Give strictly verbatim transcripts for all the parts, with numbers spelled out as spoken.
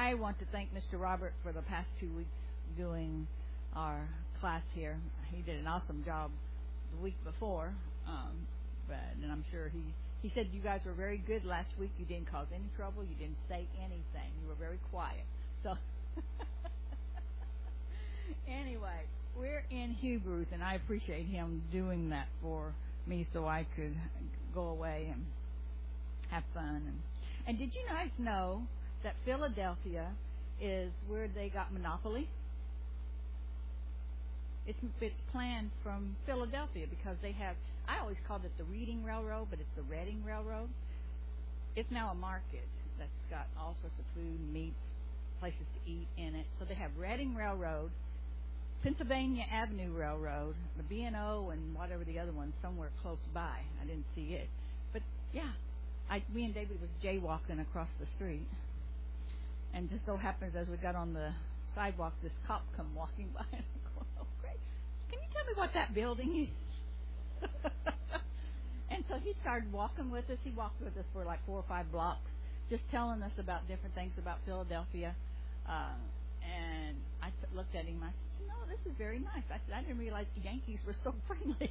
I want to thank Mister Robert for the past two weeks doing our class here. He did an awesome job the week before, um, but and I'm sure he he said you guys were very good last week. You didn't cause any trouble. You didn't say anything. You were very quiet. So anyway, we're in Hebrews, and I appreciate him doing that for me so I could go away and have fun. And, and did you guys know that Philadelphia is where they got Monopoly? It's it's planned from Philadelphia because they have, I always called it the Reading Railroad, but it's the Reading Railroad. It's now a market that's got all sorts of food, meats, places to eat in it. So they have Reading Railroad, Pennsylvania Avenue Railroad, the B and O, and whatever the other one somewhere close by. I didn't see it. But, yeah, I, me and David was jaywalking across the street. And just so happens as we got on the sidewalk, this cop come walking by. And I'm going, oh, great. Can you tell me what that building is? And so he started walking with us. He walked with us for like four or five blocks, just telling us about different things about Philadelphia. Uh, and I t- looked at him. I said, you know, this is very nice. I said, I didn't realize the Yankees were so friendly.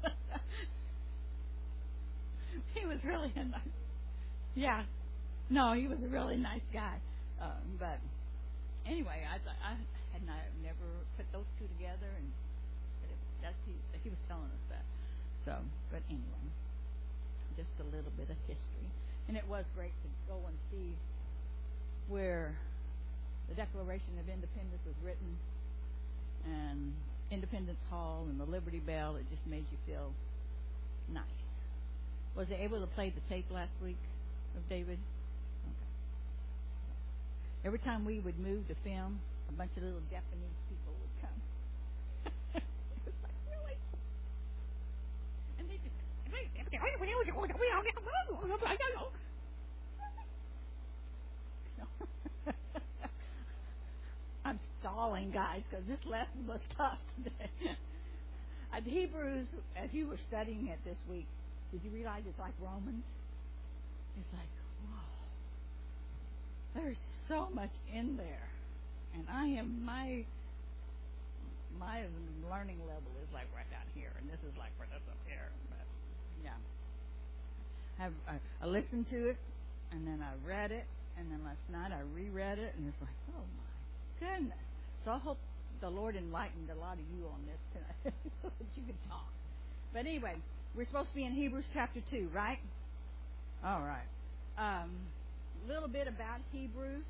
He was really a nice, yeah. No, he was a really nice guy. Um, but anyway, I thought I had not never put those two together, and but it, that's he, he was telling us that. So, but anyway, just a little bit of history, and it was great to go and see where the Declaration of Independence was written, and Independence Hall and the Liberty Bell. It just made you feel nice. Was they able to play the tape last week of David? Okay. Every time we would move to film, a bunch of little Japanese people would come. It was like, really? And they just... I'm stalling, guys, because this lesson was tough today. At Hebrews, as you were studying it this week, did you realize it's like Romans? It's like, whoa. There's so much in there. And I am, my my learning level is like right down here. And this is like for this up here. But, yeah. I, have, I, I listened to it, and then I read it, and then last night I reread it, and it's like, oh, my goodness. So I hope the Lord enlightened a lot of you on this tonight so that you can talk. But anyway, we're supposed to be in Hebrews chapter two, right? All right. Um, a little bit about Hebrews.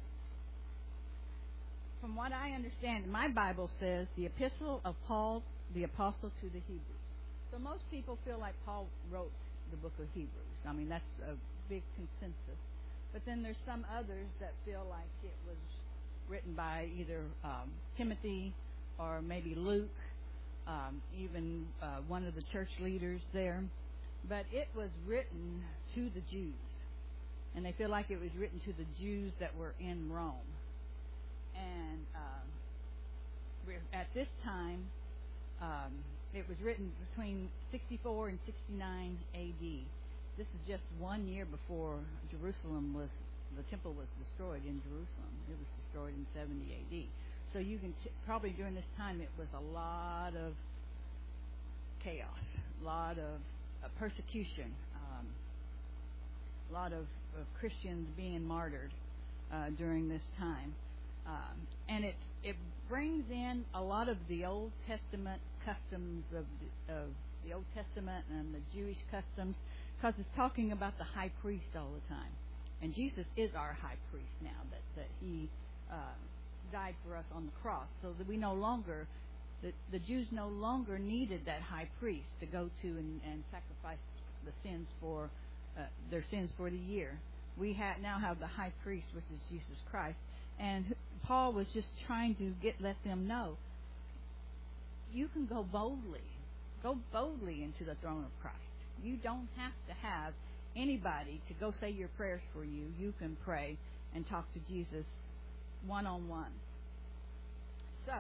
From what I understand, my Bible says the epistle of Paul, the apostle to the Hebrews. So most people feel like Paul wrote the book of Hebrews. I mean, that's a big consensus. But then there's some others that feel like it was written by either um, Timothy or maybe Luke, um, even uh, one of the church leaders there. But it was written to the Jews. And they feel like it was written to the Jews that were in Rome. And uh, at this time, um, it was written between sixty-four and sixty-nine A D. This is just one year before Jerusalem was, the temple was destroyed in Jerusalem. It was destroyed in seventy A D. So you can t- probably during this time it was a lot of chaos, a lot of uh, persecution, um, a lot of, of Christians being martyred uh, during this time. Um, and it it brings in a lot of the Old Testament customs of the, of the Old Testament and the Jewish customs, because it's talking about the high priest all the time. And Jesus is our high priest now, that, that he uh, died for us on the cross, so that we no longer, the, the Jews no longer needed that high priest to go to and, and sacrifice the sins for, uh, their sins for the year. We ha- now have the high priest, which is Jesus Christ. And Paul was just trying to get let them know, you can go boldly, go boldly into the throne of Christ. You don't have to have anybody to go say your prayers for you. You can pray and talk to Jesus one-on-one. So,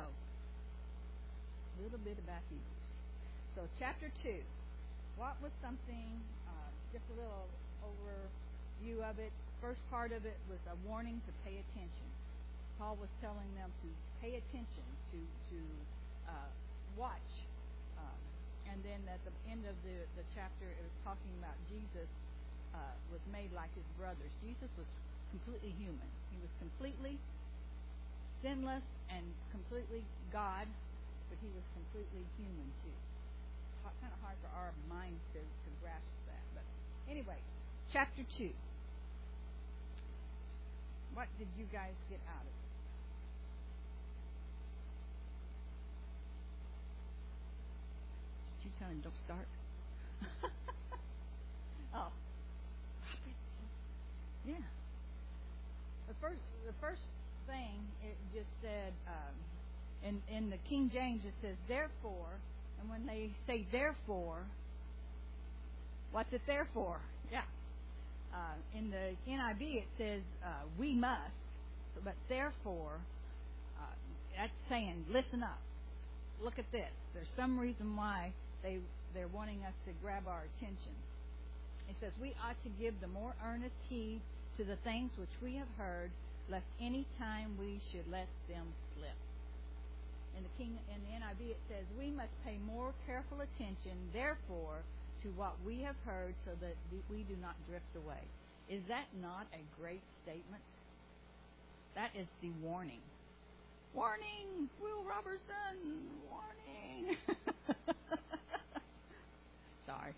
a little bit about Hebrews. So, chapter two. What was something, uh, just a little overview of it. First part of it was a warning to pay attention. Paul was telling them to pay attention, to to uh, watch. Uh, and then at the end of the, the chapter, it was talking about Jesus uh, was made like his brothers. Jesus was completely human. He was completely sinless and completely God, but he was completely human too. Kind of hard for our minds to, to grasp that. But anyway, chapter two. What did you guys get out of it? Did you tell him don't start? Oh, stop it. Yeah. The first, the first thing it just said um, in in the King James it says therefore, and when they say therefore, what's it there for? Yeah. Uh, in the N I V it says uh, we must, so, but therefore, uh, that's saying listen up, look at this. There's some reason why they they're wanting us to grab our attention. It says we ought to give the more earnest heed to the things which we have heard, lest any time we should let them slip. In the King in the N I V it says we must pay more careful attention, therefore, to what we have heard, so that we do not drift away. Is that not a great statement? That is the warning. Warning, Will Robertson! Warning! Sorry.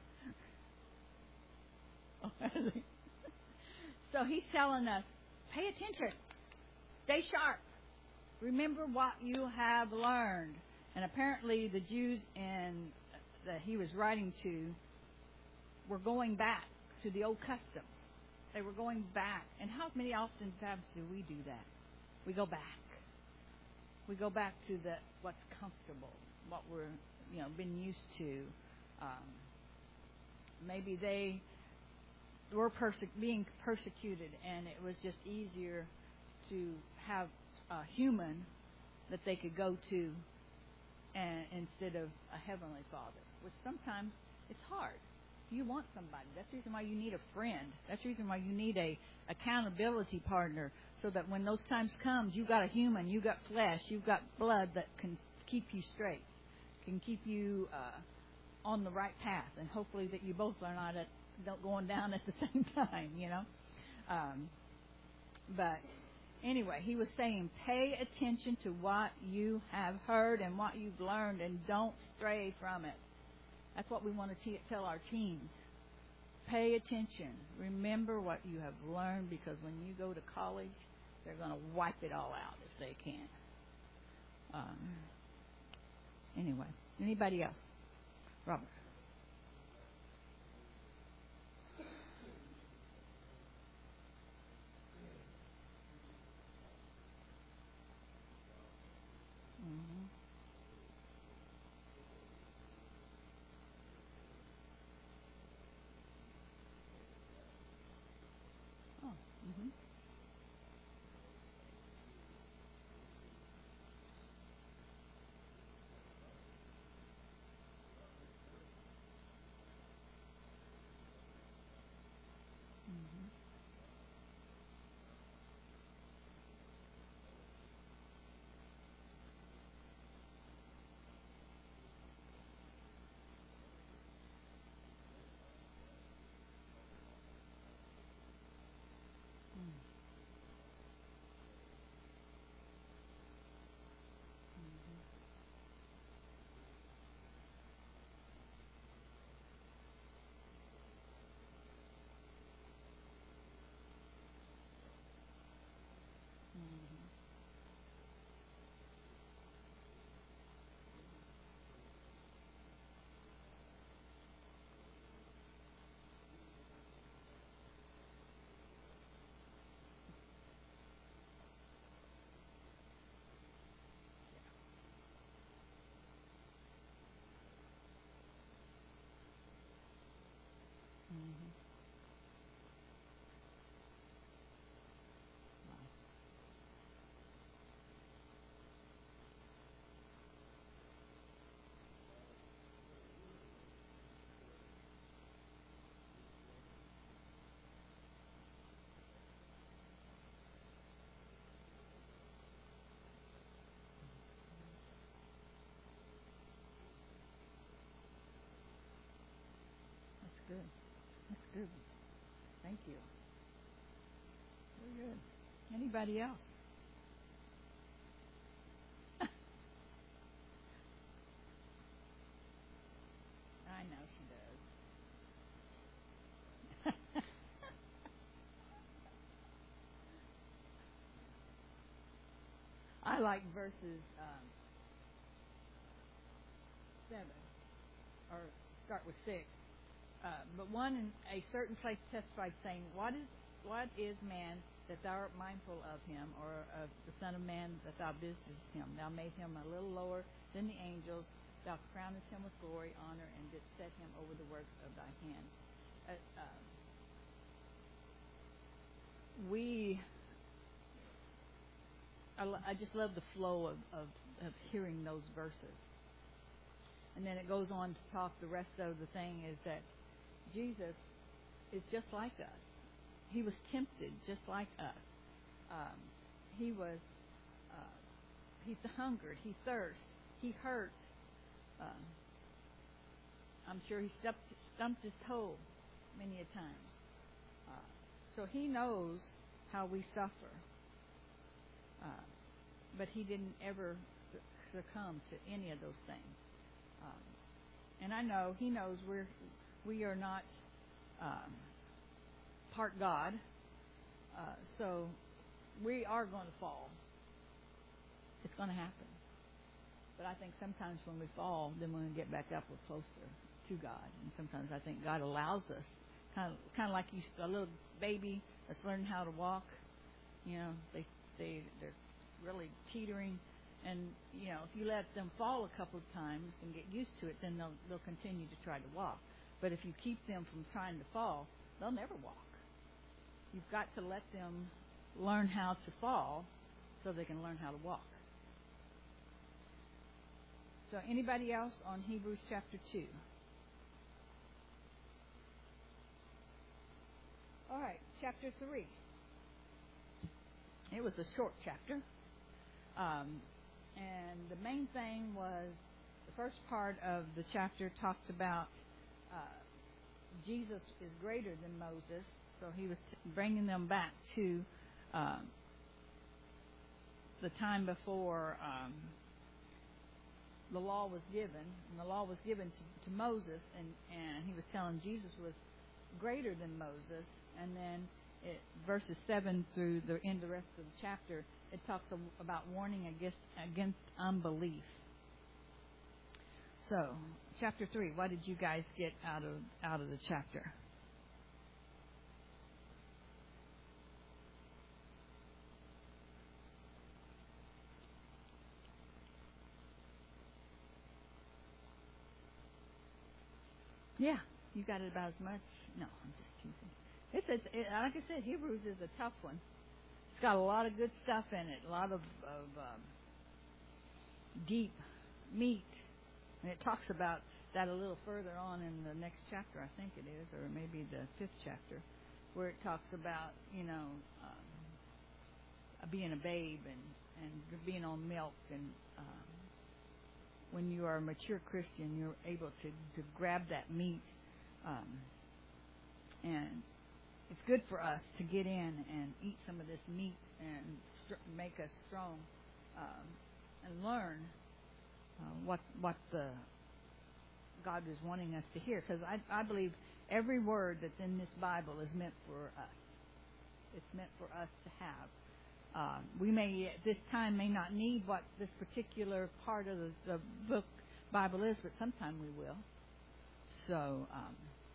So he's telling us, pay attention. Stay sharp. Remember what you have learned. And apparently the Jews in, that he was writing to were going back to the old customs. They were going back. And how many often times do we do that? We go back. We go back to the what's comfortable, what we're, you know, been used to. Um, maybe they were perse- being persecuted, and it was just easier to have a human that they could go to, and instead of a heavenly Father, which sometimes it's hard. You want somebody. That's the reason why you need a friend. That's the reason why you need a accountability partner, so that when those times come, you've got a human, you've got flesh, you've got blood that can keep you straight, can keep you uh, on the right path, and hopefully that you both are not at, don't going down at the same time, you know. Um, but anyway, he was saying, pay attention to what you have heard and what you've learned, and don't stray from it. That's what we want to te- tell our teens. Pay attention. Remember what you have learned, because when you go to college, they're going to wipe it all out if they can. Um, anyway, anybody else? Robert. Mm-hmm. Oh. Mm-hmm. Mm-hmm. Mm-hmm. Mm-hmm. good. Thank you. Very good. Anybody else? I know she does. I like verses um, seven, or start with six. Uh, but one in a certain place testified, saying, "What is what is man that thou art mindful of him, or of the Son of Man that thou visitest him? Thou made him a little lower than the angels. Thou crownest him with glory, honor, and didst set him over the works of thy hand." Uh, uh, we, I, lo- I just love the flow of, of, of hearing those verses. And then it goes on to talk, the rest of the thing is that Jesus is just like us. He was tempted just like us. Um, he was, uh, he hungered, he thirsted, he hurt. Um, I'm sure he stumped, stumped his toe many a times. Uh, so he knows how we suffer. Uh, but he didn't ever succumb to any of those things. Um, and I know he knows we're we are not um, part God, uh, so we are going to fall. It's going to happen. But I think sometimes when we fall, then when we get back up, we're closer to God. And sometimes I think God allows us, kind of kind of like you, a little baby that's learning how to walk. You know, they they they're really teetering. And, you know, if you let them fall a couple of times and get used to it, then they'll they'll continue to try to walk. But if you keep them from trying to fall, they'll never walk. You've got to let them learn how to fall so they can learn how to walk. So anybody else on Hebrews chapter two? All right, chapter three. It was a short chapter. Um, and the main thing was the first part of the chapter talked about uh, Jesus is greater than Moses. So he was t- bringing them back to um, the time before um, the law was given. And the law was given to, to Moses, and, and he was telling Jesus was greater than Moses. And then it, verses seven through the end of the rest of the chapter, it talks about warning against, against unbelief. So, chapter three, what did you guys get out of out of the chapter? Yeah, you got it about as much. No, I'm just teasing. It's, it's it, like I said, Hebrews is a tough one. It's got a lot of good stuff in it, a lot of, of um, deep meat. And it talks about that a little further on in the next chapter, I think it is, or maybe the fifth chapter, where it talks about, you know, um, being a babe and, and being on milk. And um, when you are a mature Christian, you're able to, to grab that meat. Um, and it's good for us to get in and eat some of this meat and st- make us strong um, and learn uh, what what the God is wanting us to hear. Because I, I believe every word that's in this Bible is meant for us. It's meant for us to have. Uh, we may, at this time, may not need what this particular part of the, the book Bible is, but sometime we will. So, um,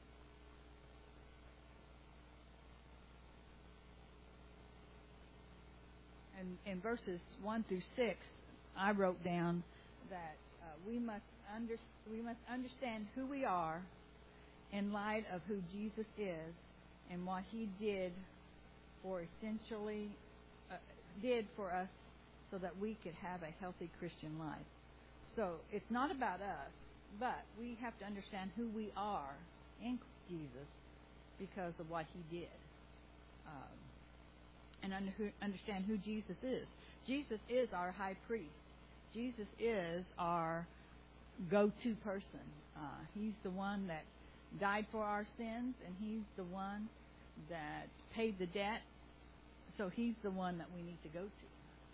and in verses one through six, I wrote down that uh, we must under, we must understand who we are in light of who Jesus is and what He did for essentially uh, did for us, so that we could have a healthy Christian life. So it's not about us, but we have to understand who we are in Jesus because of what He did, um, and under, understand who Jesus is. Jesus is our high priest. Jesus is our go-to person. Uh, he's the one that died for our sins, and He's the one that paid the debt. So He's the one that we need to go to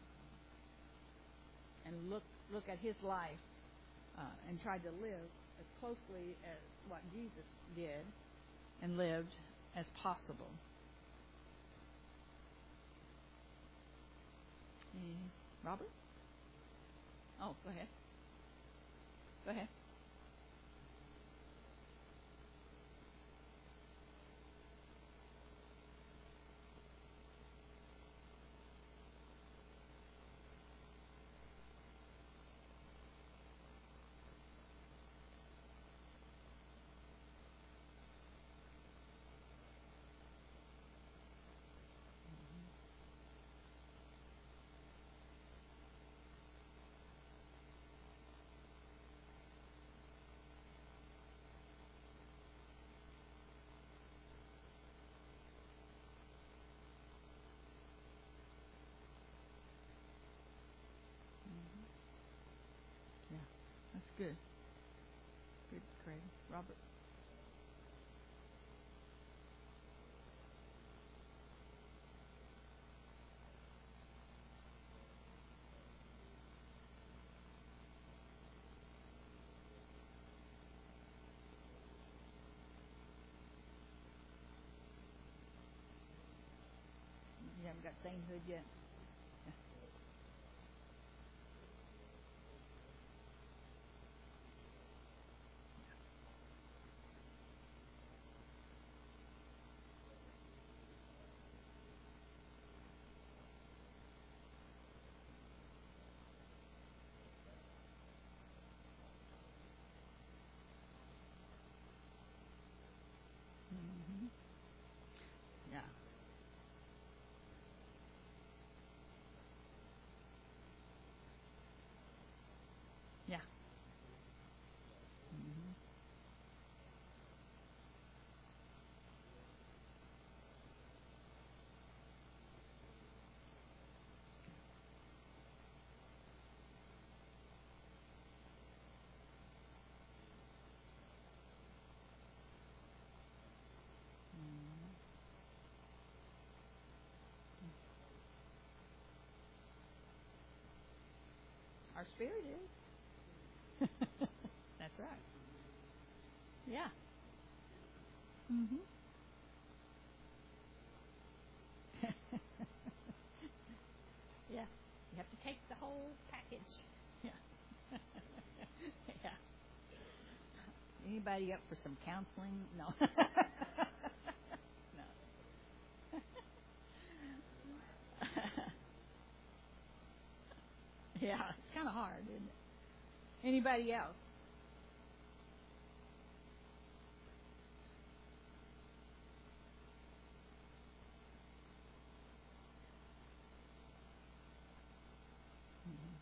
and look look at His life uh, and try to live as closely as what Jesus did and lived as possible. Mm, Robert? Oh, go ahead. Go ahead. Yeah, that's good. Good, Craig. Robert? You haven't got sainthood yet? Mm-hmm. Yeah. Yeah. Mm-hmm. Mm-hmm. Our spirit is. That's right. Yeah. Mm-hmm. Yeah. You have to take the whole package. Yeah. Yeah. Anybody up for some counseling? No. No. Yeah, it's kind of hard, isn't it? Anybody else? Mm-hmm.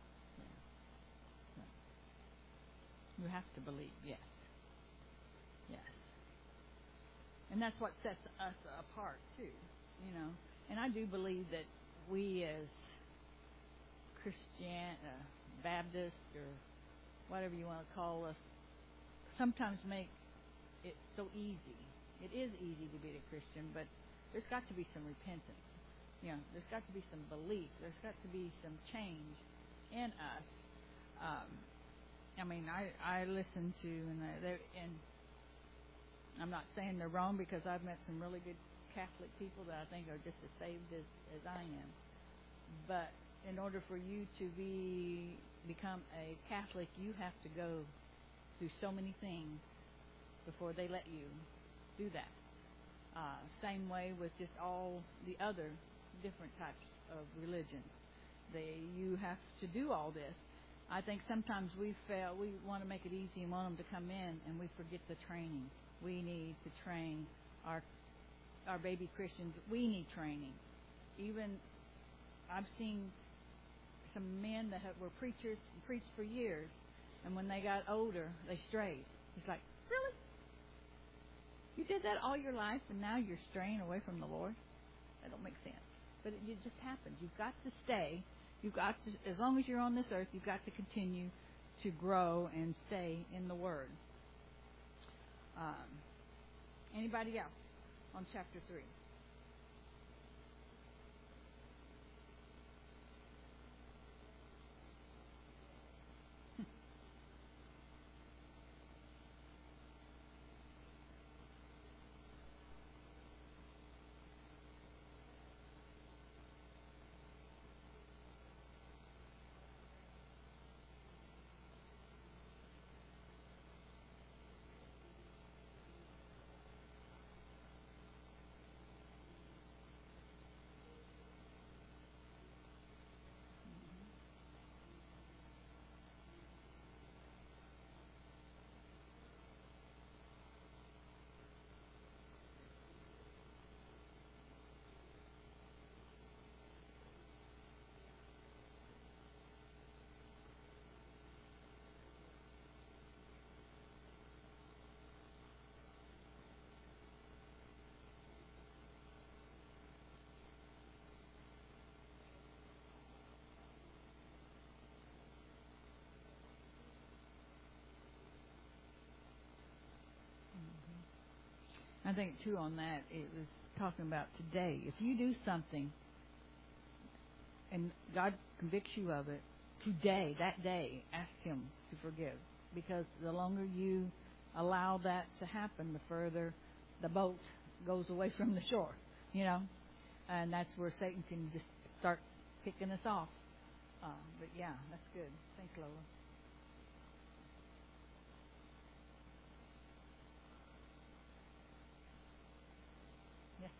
Yeah. Yeah. You have to believe, yes. Yes. And that's what sets us apart, too, you know. And I do believe that we as Christian, uh, Baptist, or whatever you want to call us, sometimes make it so easy. It is easy to be a Christian, but there's got to be some repentance. You know, there's got to be some belief. There's got to be some change in us. Um, I mean, I I listen to and they and I'm not saying they're wrong because I've met some really good Catholic people that I think are just as saved as, as I am. But in order for you to be become a Catholic, you have to go through so many things before they let you do that. Uh, same way with just all the other different types of religions. They you have to do all this. I think sometimes we fail. We want to make it easy and want them to come in, and we forget the training. We need to train our our baby Christians. We need training. Even I've seen some men that have, were preachers and preached for years, and when they got older, they strayed. It's like, really? You did that all your life, and now you're straying away from the Lord? That don't make sense. But it, it just happens. You've got to stay. You've got to, as long as you're on this earth, you've got to continue to grow and stay in the Word. Um, anybody else on chapter three? I think, too, on that, it was talking about today. If you do something and God convicts you of it, today, that day, ask Him to forgive. Because the longer you allow that to happen, the further the boat goes away from the shore, you know. And that's where Satan can just start picking us off. Uh, but, yeah, that's good. Thanks, Lola. Yeah.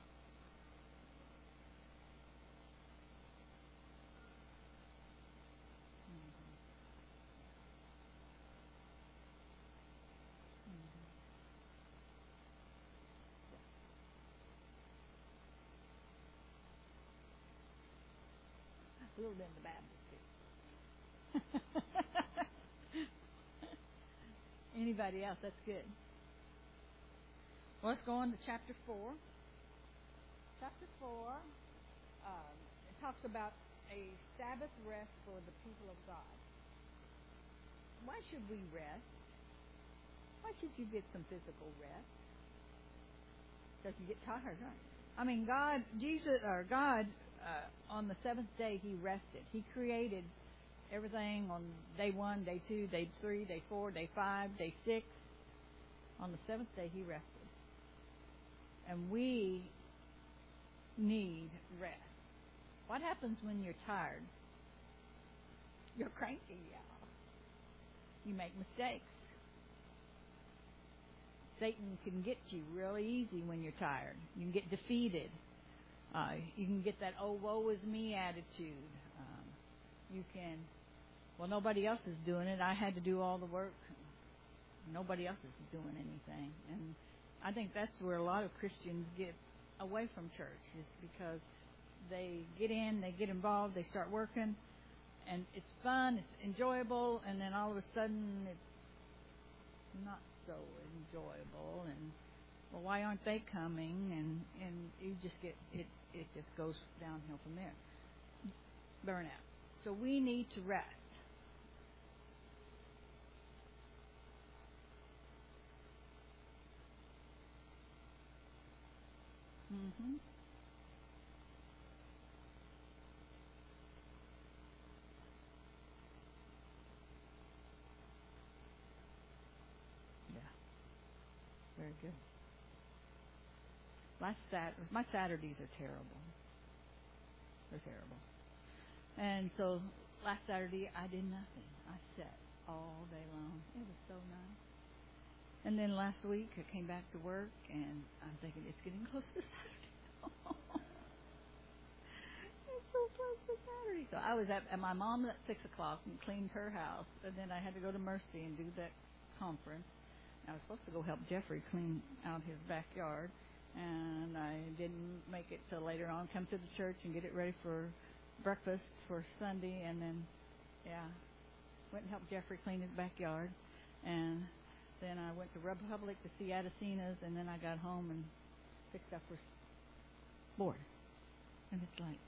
A little bit in the Baptist, too. Anybody else? That's good. Well, let's go on to chapter four. Chapter four, um, it talks about a Sabbath rest for the people of God. Why should we rest? Why should you get some physical rest? Because you get tired, right? I mean, God, Jesus, or God, uh, on the seventh day, He rested. He created everything on day one, day two, day three, day four, day five, day six. On the seventh day, He rested. And we need rest. What happens when you're tired? You're cranky, yeah. You make mistakes. Satan can get you really easy when you're tired. You can get defeated. Uh, you can get that, oh, woe is me attitude. Um, you can, well, nobody else is doing it. I had to do all the work. Nobody else is doing anything. And I think that's where a lot of Christians get away from church, is because they get in, they get involved, they start working, and it's fun, it's enjoyable, and then all of a sudden it's not so enjoyable, and well, why aren't they coming? And and you just get it. It just goes downhill from there. Burnout. So we need to rest. Mhm. Yeah. Very good. Last Sat, my Saturdays are terrible. They're terrible. And so last Saturday I did nothing. I sat all day long. It was so nice. And then last week I came back to work, and I'm thinking it's getting close to Saturday. It's so close to Saturday. So I was at, at my mom's at six o'clock and cleaned her house, and then I had to go to Mercy and do that conference. I was supposed to go help Jeffrey clean out his backyard, and I didn't make it till later on. Come to the church and get it ready for breakfast for Sunday, and then, yeah, went and helped Jeffrey clean his backyard, and then I went to Republic to see Adesina's, and then I got home and fixed up her board. And it's like,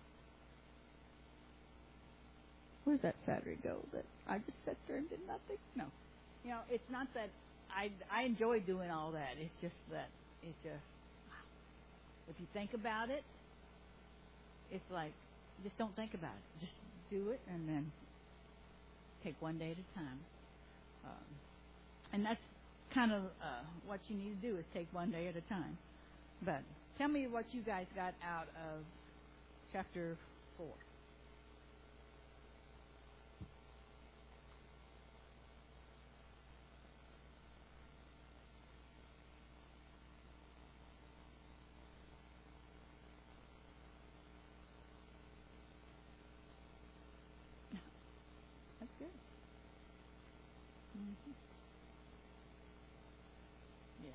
where's that Saturday go that I just sat there and did nothing? No. You know, it's not that I, I enjoy doing all that. It's just that it just, if you think about it, it's like, just don't think about it. Just do it and then take one day at a time. Um, and that's kind of uh, what you need to do is take one day at a time. But tell me what you guys got out of chapter four. That's good. Mm-hmm. Yeah.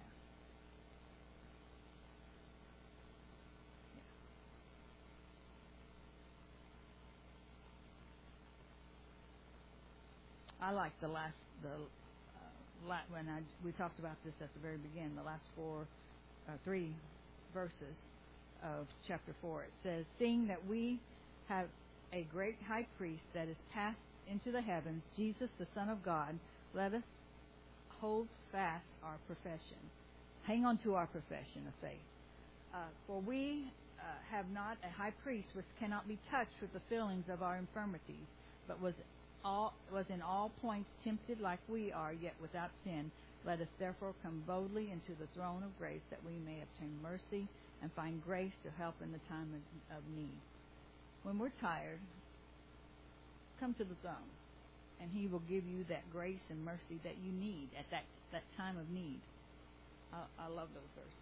I like the last the uh, la- when I we talked about this at the very beginning. The last four, uh, three verses of chapter four. It says, "Seeing that we have a great high priest that is passed into the heavens, Jesus, the Son of God, let us hold fast our profession. Hang on to our profession of faith. Uh, for we uh, have not a high priest which cannot be touched with the feelings of our infirmities, but was all was in all points tempted like we are, yet without sin. Let us therefore come boldly into the throne of grace, that we may obtain mercy and find grace to help in the time of, of need." When we're tired, come to the throne, and He will give you that grace and mercy that you need at that, that time of need. I, I love those verses.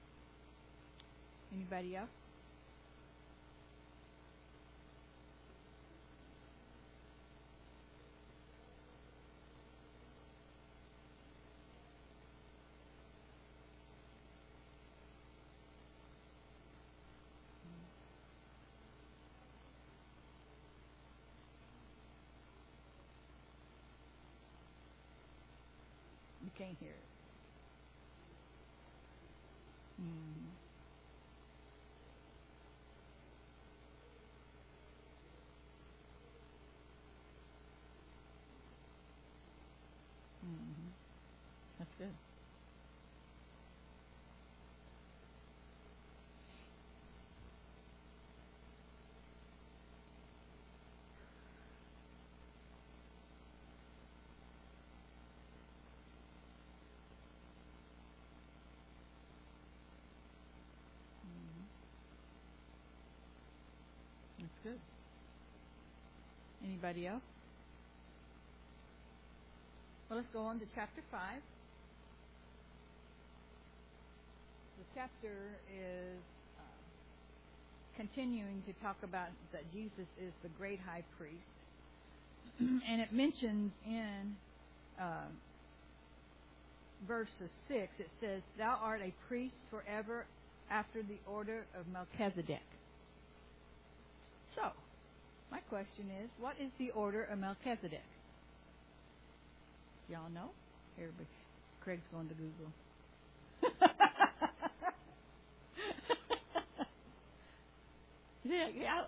Anybody else? You can't hear it. Mm-hmm. Mm-hmm. That's good. Mm-hmm. That's good. Anybody else? Well, let's go on to chapter five. The chapter is uh, continuing to talk about that Jesus is the great high priest. And it mentions in uh, verse six, it says, "Thou art a priest forever after the order of Melchizedek." So, my question is, what is the order of Melchizedek? Y'all know? Here, Craig's going to Google. yeah, yeah.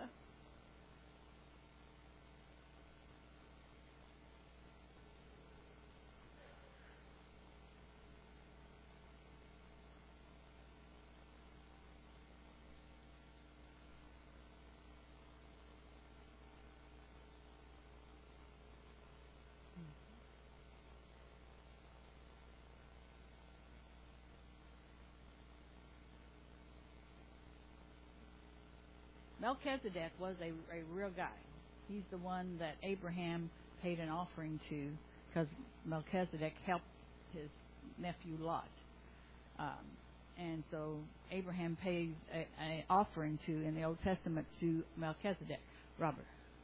Melchizedek was a, a real guy. He's the one that Abraham paid an offering to, because Melchizedek helped his nephew Lot. Um, and so Abraham pays an offering to, in the Old Testament, to Melchizedek. Robert.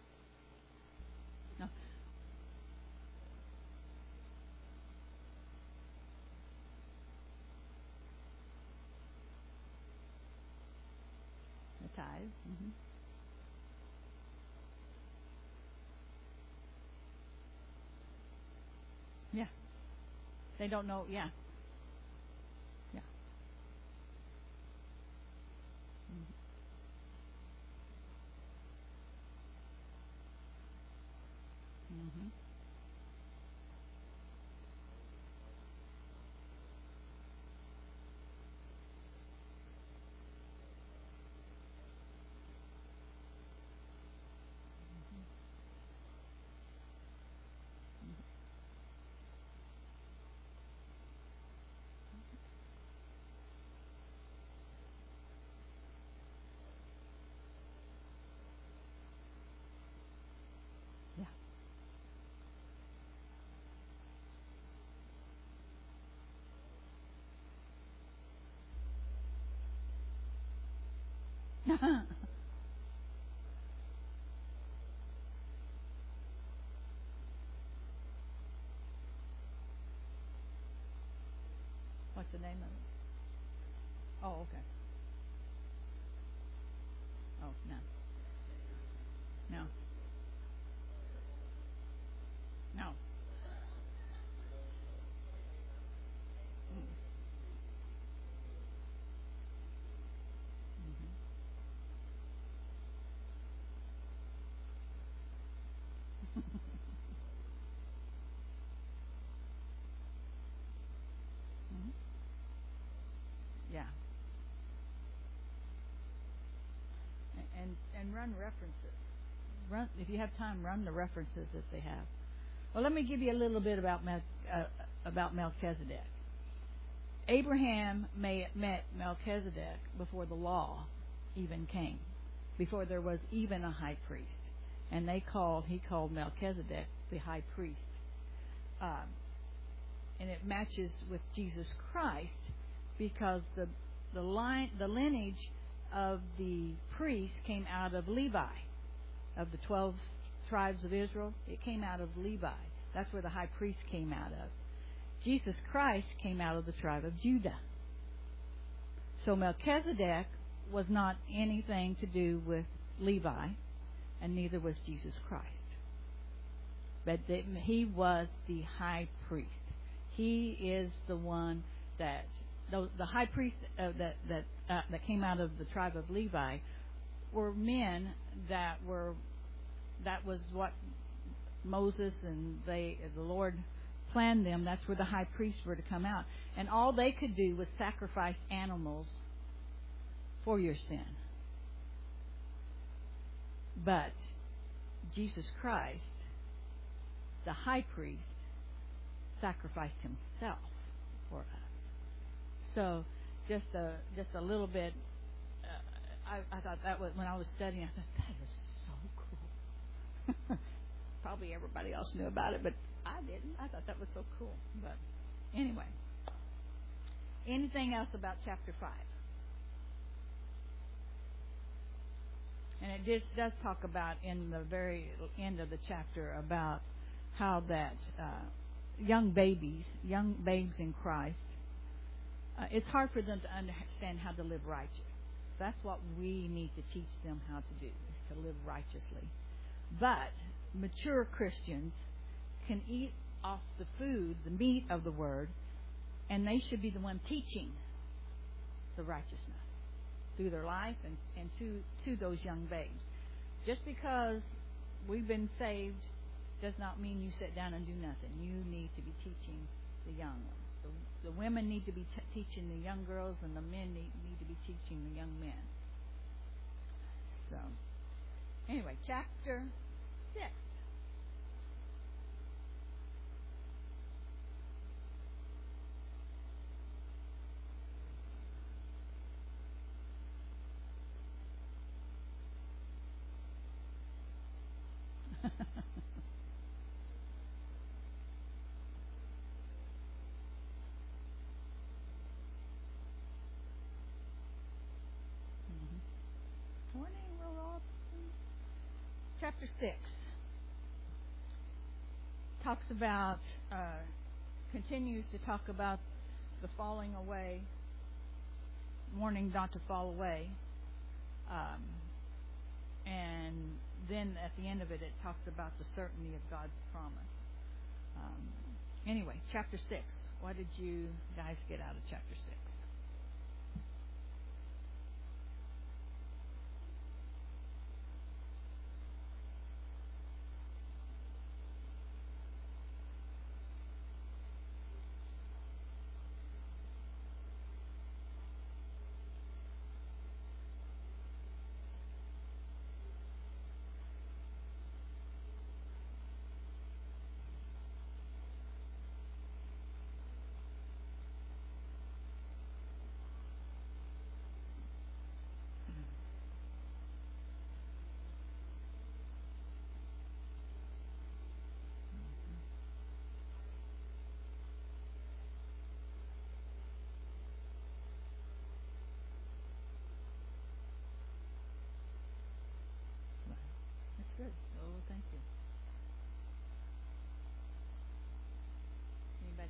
No. The tithe. Mm-hmm. Yeah. They don't know. Yeah. Yeah. Mm-hmm. Mm-hmm. What's the name of it? Oh, okay. Oh, no. No. No. Mm. Mhm. Mhm. Yeah. A- And and run references. Run if you have time. Run the references that they have. Well, let me give you a little bit about Mel, uh, about Melchizedek. Abraham may, met Melchizedek before the law even came, before there was even a high priest, and they called he called Melchizedek the high priest, um, and it matches with Jesus Christ because the the line the lineage of the priest came out of Levi, of the twelve tribes of Israel. It came out of Levi. That's where the high priest came out of. Jesus Christ came out of the tribe of Judah. So Melchizedek was not anything to do with Levi, and neither was Jesus Christ. But he was the high priest. He is the one that the, the high priest uh, that that uh, that came out of the tribe of Levi were men that were that was what Moses and they the Lord planned them. That's where the high priests were to come out, and all they could do was sacrifice animals for your sin. But Jesus Christ, the high priest, sacrificed himself for us. So just a just a little bit. Uh, I, I thought that was when I was studying. I thought that is so cool. Probably everybody else knew about it, but I didn't. I thought that was so cool. But anyway, anything else about chapter five? And it just does talk about in the very end of the chapter about how that uh, young babies, young babes in Christ, uh, it's hard for them to understand how to live righteous. That's what we need to teach them how to do, is to live righteously. But mature Christians can eat off the food, the meat of the Word, and they should be the one teaching the righteousness through their life and, and to, to those young babes. Just because we've been saved does not mean you sit down and do nothing. You need to be teaching the young ones. The, the women need to be t- teaching the young girls, and the men need, need to be teaching the young men. So, anyway, chapter six. Morning, Roll Chapter six talks about, uh, continues to talk about the falling away, warning not to fall away. Um, and then at the end of it, it talks about the certainty of God's promise. Um, anyway, chapter six. What did you guys get out of chapter six?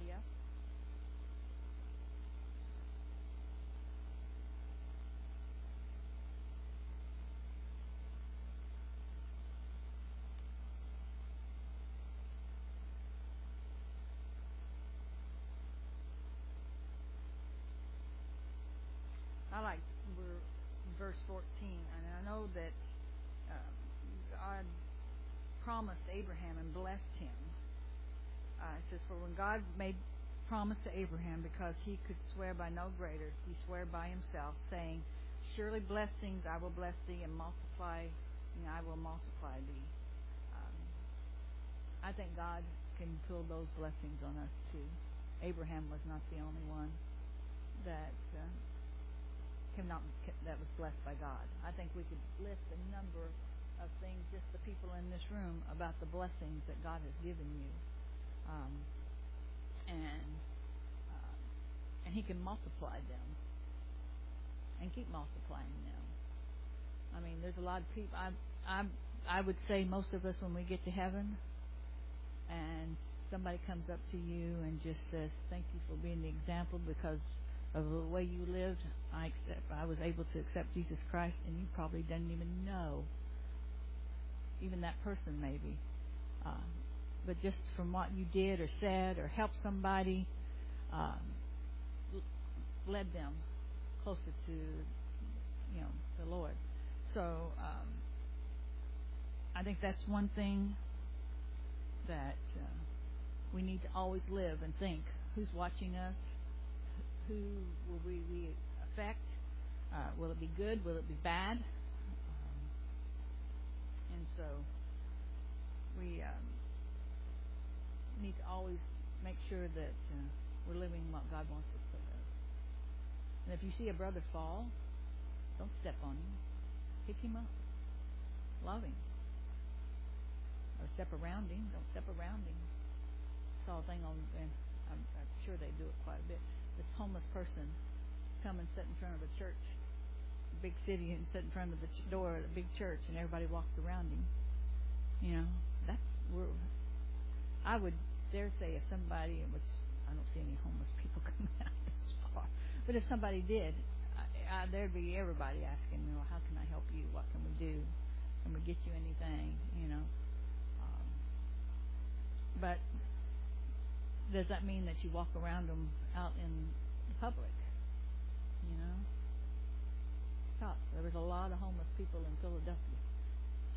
Anybody else? I like we're verse fourteen, and I know that uh, God promised Abraham and blessed him. Uh, it says, "For when God made promise to Abraham, because he could swear by no greater, he swore by himself, saying, Surely blessings I will bless thee, and multiply, and I will multiply thee." Um, I think God can fill those blessings on us too. Abraham was not the only one that uh, cannot that was blessed by God. I think we could list a number of things, just the people in this room, about the blessings that God has given you, um, and uh, and He can multiply them and keep multiplying them. I mean, there's a lot of people. I I I would say most of us, when we get to heaven, and somebody comes up to you and just says, "Thank you for being the example because of the way you lived. I accept. I was able to accept Jesus Christ," and you probably didn't even know, even that person maybe, uh, but just from what you did or said or helped somebody, um, led them closer to, you know, the Lord. So um, I think that's one thing that uh, we need to always live and think: who's watching us? Who will we, we affect? Uh, will it be good? Will it be bad? Um, and so we um, need to always make sure that uh, we're living what God wants us to live. And if you see a brother fall, don't step on him. Pick him up. Love him. Or step around him. Don't step around him. I saw a thing on, and I'm, I'm sure they do it quite a bit. This homeless person come and sit in front of a church, a big city, and sit in front of the ch- door at a big church, and everybody walked around him. You know, that's we're. I would dare say if somebody, which I don't see any homeless people coming out this far, but if somebody did, I, I, there'd be everybody asking, you know, how can I help you? What can we do? Can we get you anything? You know, um, but. Does that mean that you walk around them out in the public? You know? It's tough. There was a lot of homeless people in Philadelphia. Yeah.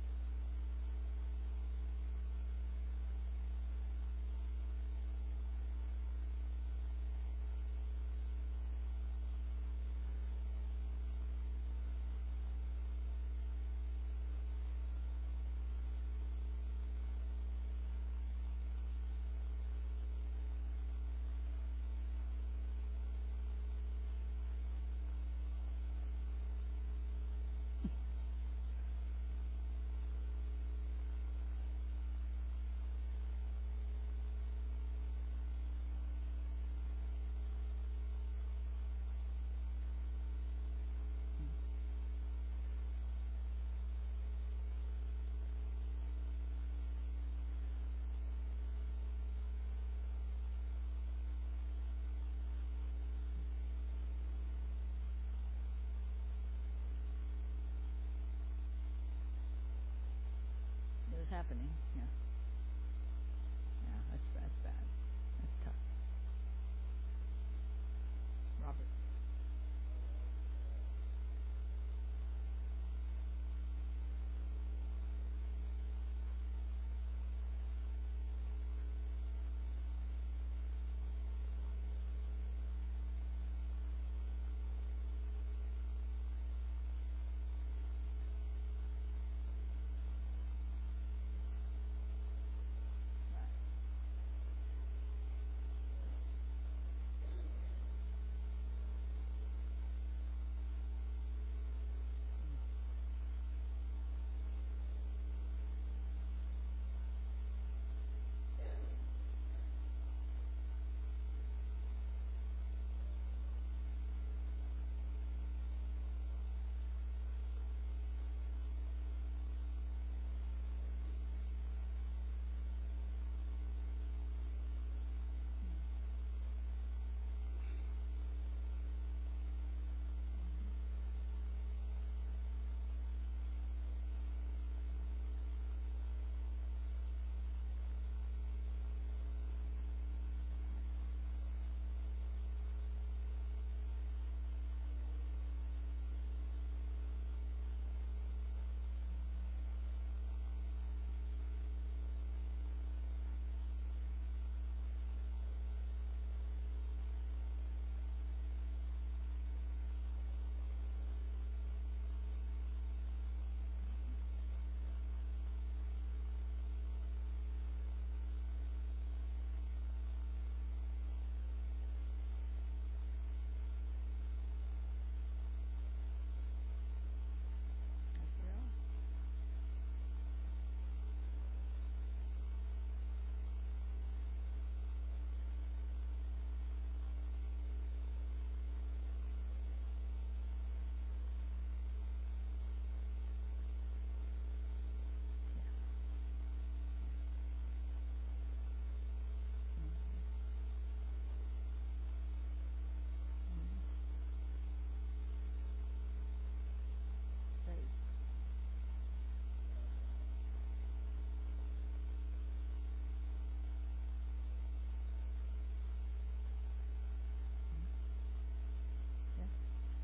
It was happening. Yeah. Yeah, that's, that's bad. That's tough. Robert.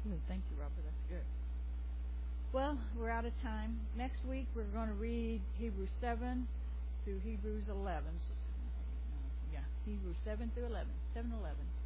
Good. Thank you, Robert. That's good. Well, we're out of time. Next week we're going to read Hebrews seven through Hebrews eleven. So, yeah, Hebrews seven through eleven. seven eleven.